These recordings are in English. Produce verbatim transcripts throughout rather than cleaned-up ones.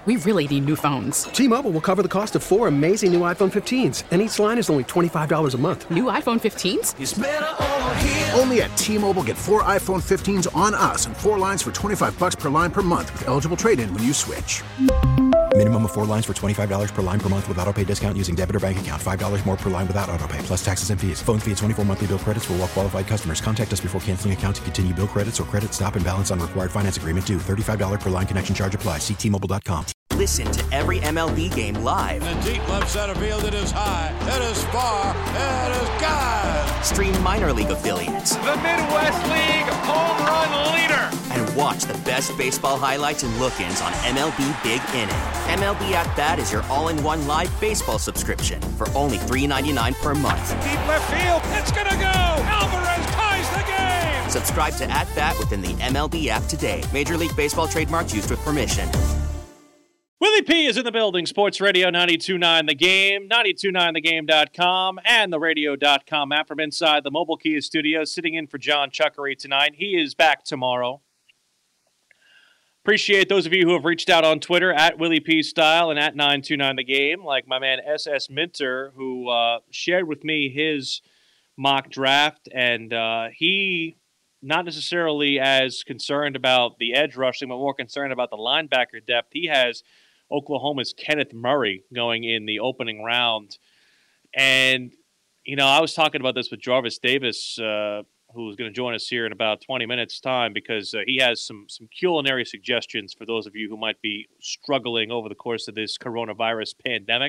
We really need new phones. T-Mobile will cover the cost of four amazing new iPhone fifteens, and each line is only twenty-five dollars a month. New iPhone fifteens? It's better over here. Only at T-Mobile, get four iPhone fifteens on us and four lines for twenty-five dollars per line per month with eligible trade-in when you switch. Minimum of four lines for twenty-five dollars per line per month with autopay discount using debit or bank account. five dollars more per line without autopay, plus taxes and fees. Phone fee at twenty-four monthly bill credits for well qualified customers. Contact us before canceling account to continue bill credits or credit stop and balance on required finance agreement due. thirty-five dollars per line connection charge applies. See T Mobile dot com. Listen to every M L B game live. In the deep left center field, it is high, it is far, it is gone. Stream minor league affiliates. The Midwest League home run leader. And watch the best baseball highlights and look-ins on M L B Big Inning. M L B At Bat is your all-in-one live baseball subscription for only three dollars and ninety-nine cents per month. Deep left field, it's gonna go. Alvarez ties the game. Subscribe to At Bat within the M L B app today. Major League Baseball trademarks used with permission. Willie P is in the building. Sports Radio ninety-two point nine The Game, ninety-two point nine the game dot com, and the radio dot com app from inside the Mobile Kia studio. Sitting in for John Chuckery tonight. He is back tomorrow. Appreciate those of you who have reached out on Twitter at Willie P Style and at nine two nine The Game, like my man S S Minter, who uh, shared with me his mock draft, and uh, he not necessarily as concerned about the edge rushing, but more concerned about the linebacker depth. He has Oklahoma's Kenneth Murray going in the opening round. And, you know, I was talking about this with Jarvis Davis, uh, who's going to join us here in about twenty minutes' time, because uh, he has some, some culinary suggestions for those of you who might be struggling over the course of this coronavirus pandemic.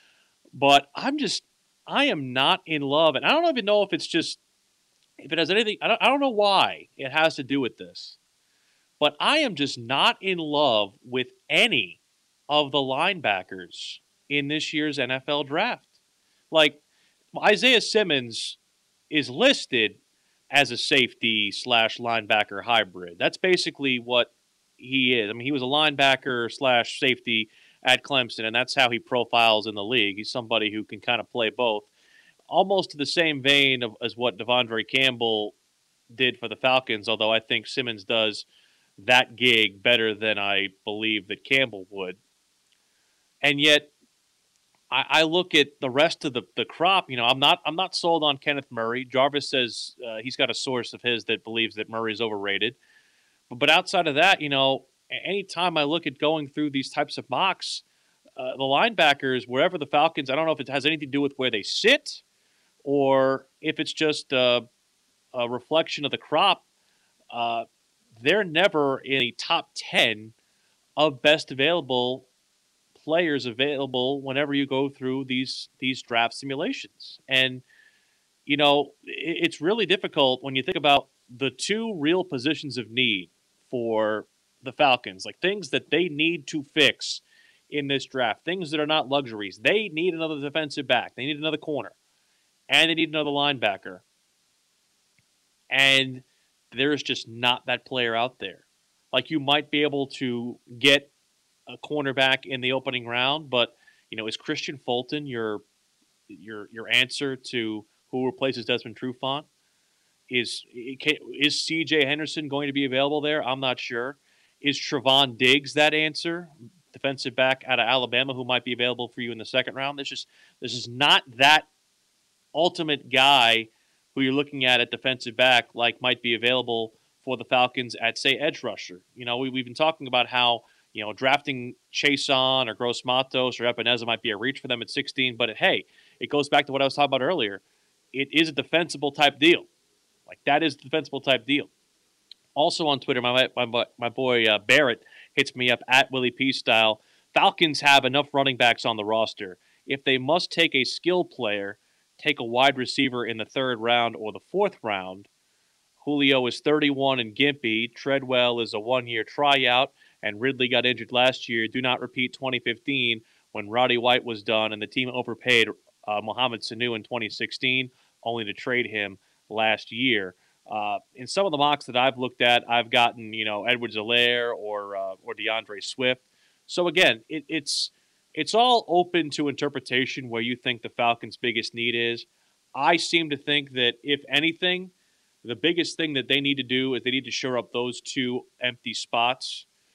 But I'm just, I am not in love. And I don't even know if it's just, if it has anything, I don't, I don't know why it has to do with this. But I am just not in love with any of the linebackers in this year's N F L draft. Like, Isaiah Simmons is listed as a safety slash linebacker hybrid. That's basically what he is. I mean, he was a linebacker slash safety at Clemson, and that's how he profiles in the league. He's somebody who can kind of play both. Almost to the same vein of, as what Devondre Campbell did for the Falcons, although I think Simmons does that gig better than I believe that Campbell would. And yet, I, I look at the rest of the, the crop. You know, I'm not I'm not sold on Kenneth Murray. Jarvis says uh, he's got a source of his that believes that Murray's overrated. But, but outside of that, you know, anytime I look at going through these types of mocks, uh, the linebackers, wherever the Falcons, I don't know if it has anything to do with where they sit or if it's just a, a reflection of the crop. Uh, they're never in a top ten of best available players available whenever you go through these these draft simulations. And, you know, it's really difficult when you think about the two real positions of need for the Falcons, like things that they need to fix in this draft, things that are not luxuries. They need another defensive back. They need another corner. And they need another linebacker. And there's just not that player out there. Like, you might be able to get a cornerback in the opening round, but, you know, is Christian Fulton your your your answer to who replaces Desmond Trufant? Is is C J Henderson going to be available there? I'm not sure. Is Trevon Diggs that answer? Defensive back out of Alabama who might be available for you in the second round. There's just this is not that ultimate guy who you're looking at at defensive back like might be available for the Falcons at, say, edge rusher. You know, we, we've been talking about how, you know, drafting Chason or Gross Matos or Epineza might be a reach for them at sixteen, but hey, it goes back to what I was talking about earlier. It is a defensible type deal. Like, that is a defensible type deal. Also on Twitter, my my, my boy uh, Barrett hits me up at Willie P Style. Falcons have enough running backs on the roster. If they must take a skill player, take a wide receiver in the third round or the fourth round. Julio is thirty-one and gimpy. Treadwell is a one-year tryout, and Ridley got injured last year. Do not repeat twenty fifteen when Roddy White was done and the team overpaid uh, Mohamed Sanu in twenty sixteen, only to trade him last year. Uh, in some of the mocks that I've looked at, I've gotten, you know, Edwards-Helaire or uh, or DeAndre Swift. So again, it, it's it's all open to interpretation where you think the Falcons' biggest need is. I seem to think that, if anything, the biggest thing that they need to do is they need to shore up those two empty spots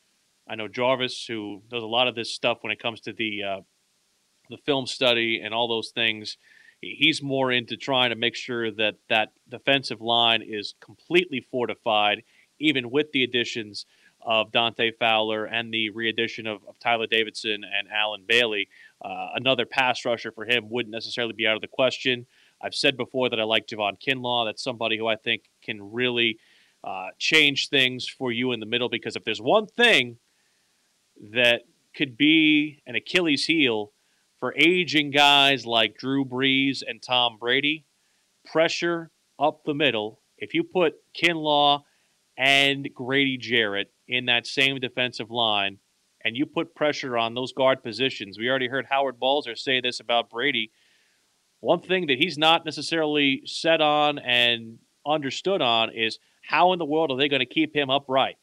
I know Jarvis, who does a lot of this stuff when it comes to the uh, the film study and all those things. He's more into trying to make sure that that defensive line is completely fortified, even with the additions of Dante Fowler and the re-addition of, of Tyler Davidson and Alan Bailey. Uh, another pass rusher for him wouldn't necessarily be out of the question. I've said before that I like Javon Kinlaw. That's somebody who I think can really uh, change things for you in the middle, because if there's one thing that could be an Achilles heel for aging guys like Drew Brees and Tom Brady, pressure up the middle. If you put Kinlaw and Grady Jarrett in that same defensive line and you put pressure on those guard positions, we already heard Howard Balzer say this about Brady. One thing that he's not necessarily set on and understood on is how in the world are they going to keep him upright?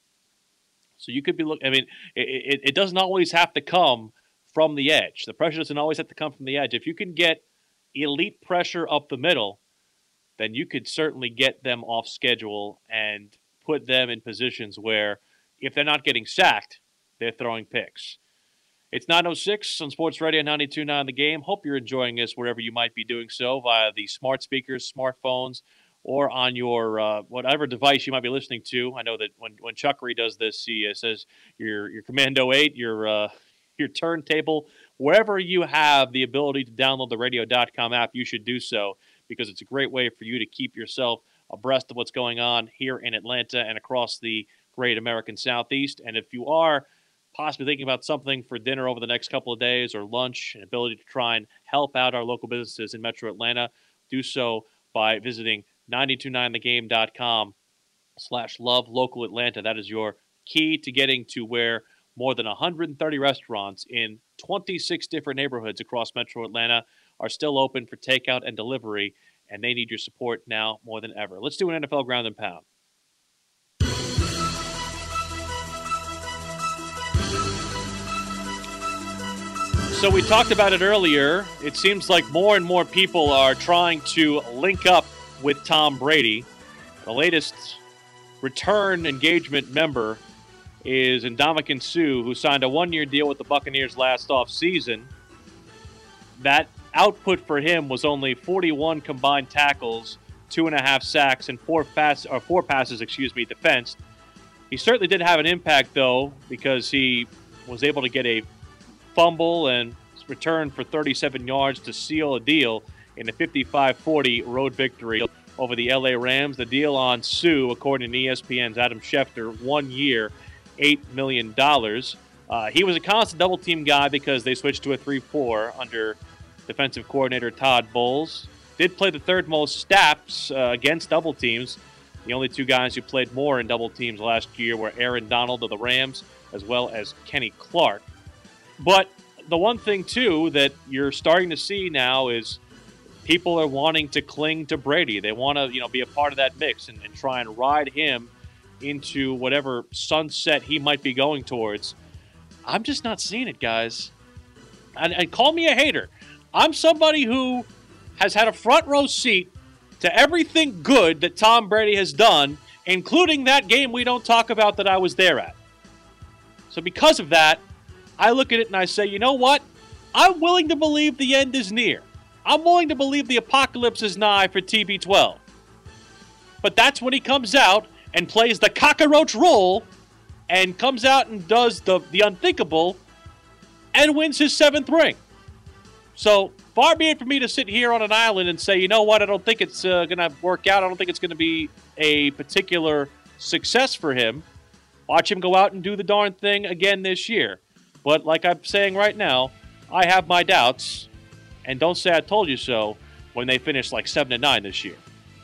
So you could be looking, I mean, it, it, it doesn't always have to come from the edge. The pressure doesn't always have to come from the edge. If you can get elite pressure up the middle, then you could certainly get them off schedule and put them in positions where if they're not getting sacked, they're throwing picks. It's nine oh six on Sports Radio ninety-two point nine The Game. Hope you're enjoying this wherever you might be doing so, via the smart speakers, smartphones, or on your uh, whatever device you might be listening to. I know that when, when Chuckery does this, he uh, says your your Commando eight, your uh, your turntable, wherever you have the ability to download the radio dot com app, you should do so, because it's a great way for you to keep yourself abreast of what's going on here in Atlanta and across the great American Southeast. And if you are possibly thinking about something for dinner over the next couple of days, or lunch, and ability to try and help out our local businesses in Metro Atlanta, do so by visiting ninety-two point nine the game dot com slash love local Atlanta. That is your key to getting to where more than one hundred thirty restaurants in twenty-six different neighborhoods across Metro Atlanta are still open for takeout and delivery, and they need your support now more than ever. Let's do an N F L ground and pound. So we talked about it earlier. It seems like more and more people are trying to link up with Tom Brady. The latest return engagement member is Ndamukong Suh, who signed a one-year deal with the Buccaneers last offseason. That output for him was only forty-one combined tackles, two and a half sacks, and four pass or four passes, excuse me, defensed. He certainly did have an impact, though, because he was able to get a fumble and return for thirty-seven yards to seal a deal in a fifty-five forty road victory over the L A Rams. The deal on Suh, according to E S P N's Adam Schefter, one year, eight million dollars. Uh, he was a constant double-team guy because they switched to a three four under defensive coordinator Todd Bowles. Did play the third most snaps uh, against double teams. The only two guys who played more in double teams last year were Aaron Donald of the Rams, as well as Kenny Clark. But the one thing, too, that you're starting to see now is people are wanting to cling to Brady. They want to, you know, be a part of that mix and, and try and ride him into whatever sunset he might be going towards. I'm just not seeing it, guys. And, and call me a hater. I'm somebody who has had a front row seat to everything good that Tom Brady has done, including that game we don't talk about that I was there at. So because of that, I look at it and I say, you know what? I'm willing to believe the end is near. I'm willing to believe the apocalypse is nigh for T B twelve. But that's when he comes out and plays the cockroach role and comes out and does the, the unthinkable and wins his seventh ring. So far be it for me to sit here on an island and say, you know what, I don't think it's uh, going to work out. I don't think it's going to be a particular success for him. Watch him go out and do the darn thing again this year. But like I'm saying right now, I have my doubts, and don't say I told you so when they finish like seven and nine this year.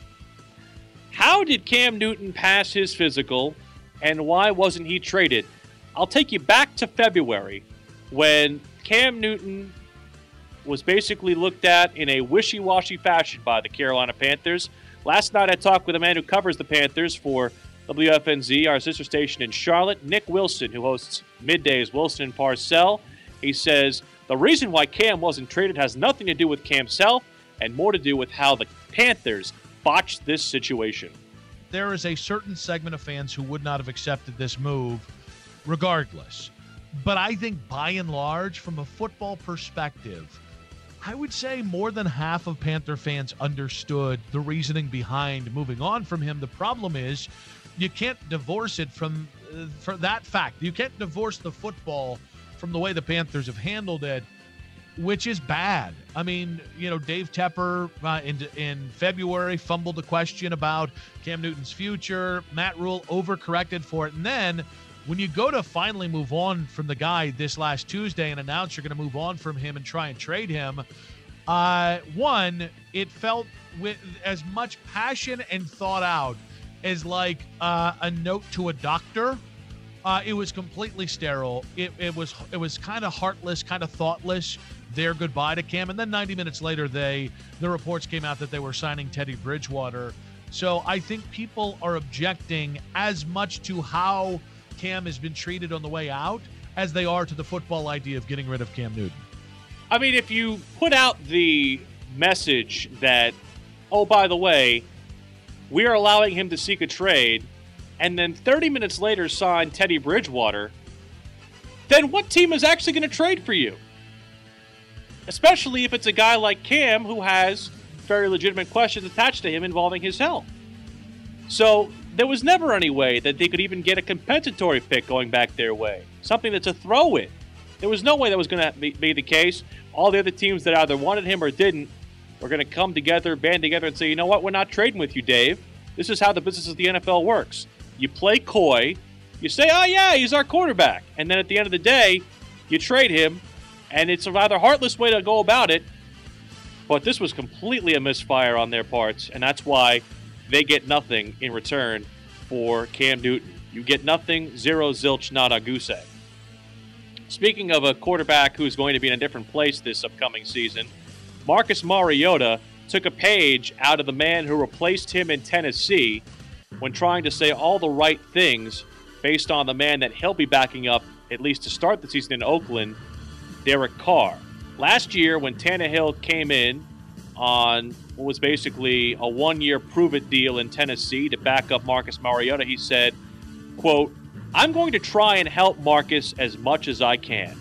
How did Cam Newton pass his physical, and why wasn't he traded? I'll take you back to February when Cam Newton was basically looked at in a wishy-washy fashion by the Carolina Panthers. Last night I talked with a man who covers the Panthers for W F N Z, our sister station in Charlotte, Nick Wilson, who hosts Middays Wilson and Parcell. He says the reason why Cam wasn't traded has nothing to do with Cam's health and more to do with how the Panthers botched this situation. There is a certain segment of fans who would not have accepted this move regardless. But I think by and large, from a football perspective, I would say more than half of Panther fans understood the reasoning behind moving on from him. The problem is you can't divorce it from, uh, for that fact. You can't divorce the football from the way the Panthers have handled it, which is bad. I mean, you know, Dave Tepper uh, in, in February fumbled the question about Cam Newton's future. Matt Rule overcorrected for it. And then when you go to finally move on from the guy this last Tuesday and announce you're going to move on from him and try and trade him, uh, one, it felt with as much passion and thought out as like uh, a note to a doctor. Uh, it was completely sterile. It, it was it was kind of heartless, kind of thoughtless. Their goodbye to Cam, and then ninety minutes later, they the reports came out that they were signing Teddy Bridgewater. So I think people are objecting as much to how Cam has been treated on the way out as they are to the football idea of getting rid of Cam Newton. I mean, if you put out the message that, oh, by the way, we are allowing him to seek a trade, and then thirty minutes later sign Teddy Bridgewater, then what team is actually going to trade for you? Especially if it's a guy like Cam who has very legitimate questions attached to him involving his health. So there was never any way that they could even get a compensatory pick going back their way. Something that's a throw-in. There was no way that was going to be, be the case. All the other teams that either wanted him or didn't were going to come together, band together, and say, you know what, we're not trading with you, Dave. This is how the business of the N F L works. You play coy. You say, oh, yeah, he's our quarterback. And then at the end of the day, you trade him, and it's a rather heartless way to go about it. But this was completely a misfire on their parts, and that's why they get nothing in return for Cam Newton. You get nothing, zero, zilch, nada, goose egg. Speaking of a quarterback who's going to be in a different place this upcoming season, Marcus Mariota took a page out of the man who replaced him in Tennessee when trying to say all the right things based on the man that he'll be backing up, at least to start the season in Oakland, Derek Carr. Last year, when Tannehill came in on what was basically a one-year prove-it deal in Tennessee to back up Marcus Mariota, he said, quote, I'm going to try and help Marcus as much as I can.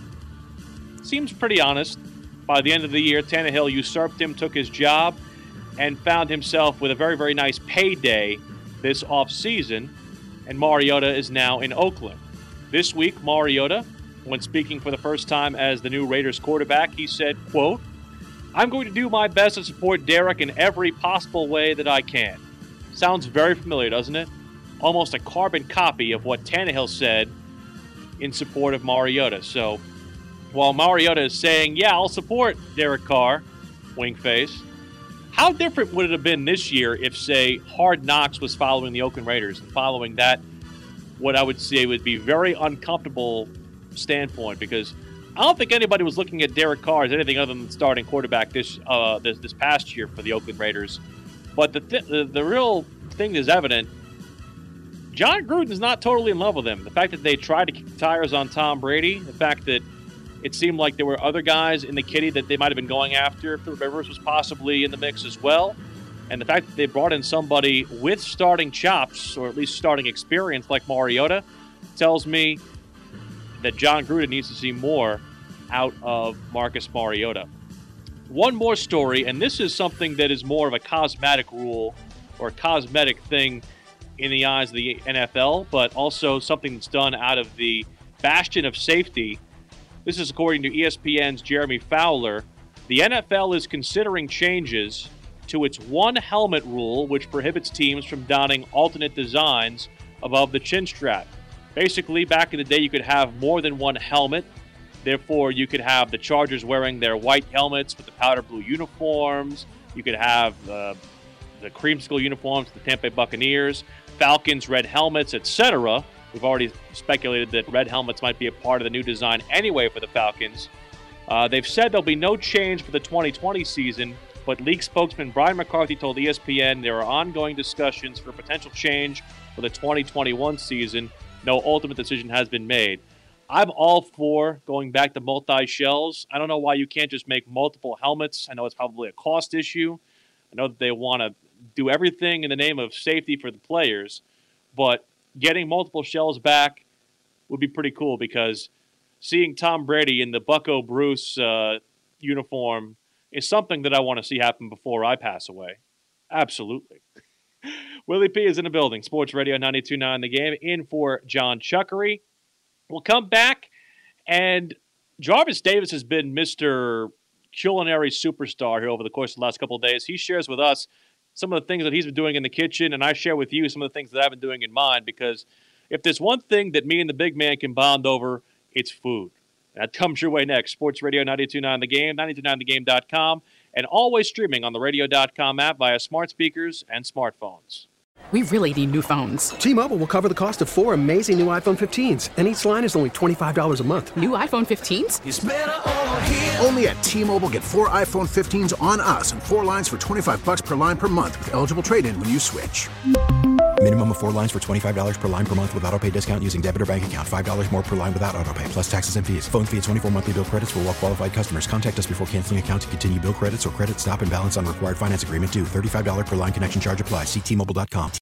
Seems pretty honest. By the end of the year, Tannehill usurped him, took his job, and found himself with a very, very nice payday this offseason, and Mariota is now in Oakland. This week, Mariota, when speaking for the first time as the new Raiders quarterback, he said, quote, I'm going to do my best to support Derek in every possible way that I can. Sounds very familiar, doesn't it? Almost a carbon copy of what Tannehill said in support of Mariota. So while Mariota is saying, yeah, I'll support Derek Carr, wink face, how different would it have been this year if, say, Hard Knocks was following the Oakland Raiders and following that, what I would say would be very uncomfortable standpoint, because I don't think anybody was looking at Derek Carr as anything other than starting quarterback this uh, this, this past year for the Oakland Raiders. But the, th- the the real thing is evident. John Gruden's not totally in love with him. The fact that they tried to kick tires on Tom Brady, the fact that it seemed like there were other guys in the kitty that they might have been going after. Philip Rivers was possibly in the mix as well. And the fact that they brought in somebody with starting chops, or at least starting experience like Mariota, tells me that John Gruden needs to see more out of Marcus Mariota. One more story, and this is something that is more of a cosmetic rule or a cosmetic thing in the eyes of the N F L, but also something that's done out of the bastion of safety. This is according to E S P N's Jeremy Fowler. The N F L is considering changes to its one helmet rule, which prohibits teams from donning alternate designs above the chin strap. Basically, back in the day, you could have more than one helmet. Therefore, you could have the Chargers wearing their white helmets with the powder blue uniforms. You could have uh, the creamsicle uniforms, the Tampa Bay Buccaneers, Falcons, red helmets, et cetera. We've already speculated that red helmets might be a part of the new design anyway for the Falcons. Uh, they've said there'll be no change for the twenty twenty season, but league spokesman Brian McCarthy told E S P N there are ongoing discussions for potential change for the twenty twenty-one season. No ultimate decision has been made. I'm all for going back to multi-shells. I don't know why you can't just make multiple helmets. I know it's probably a cost issue. I know that they want to do everything in the name of safety for the players, but getting multiple shells back would be pretty cool, because seeing Tom Brady in the Bucco Bruce uh, uniform is something that I want to see happen before I pass away. Absolutely. Willie P is in the building. Sports Radio ninety-two point nine The Game, in for John Chuckery. We'll come back, and Jarvis Davis has been Mister culinary superstar here over the course of the last couple of days. He shares with us some of the things that he's been doing in the kitchen, and I share with you some of the things that I've been doing in mine, because if there's one thing that me and the big man can bond over, it's food. That comes your way next. Sports Radio ninety-two point nine The Game, ninety-two point nine the game dot com, and always streaming on the radio dot com app via smart speakers and smartphones. We really need new phones. T-Mobile will cover the cost of four amazing new iPhone fifteens, and each line is only twenty-five dollars a month. New iPhone fifteens? It's better over here. Only at T-Mobile, get four iPhone fifteens on us and four lines for twenty-five dollars per line per month with eligible trade-in when you switch. Minimum of four lines for twenty-five dollars per line per month with autopay discount using debit or bank account. five dollars more per line without autopay, plus taxes and fees. Phone fee at twenty-four monthly bill credits for well-qualified customers. Contact us before canceling account to continue bill credits or credit stop and balance on required finance agreement due. thirty-five dollars per line connection charge applies. See T Mobile dot com.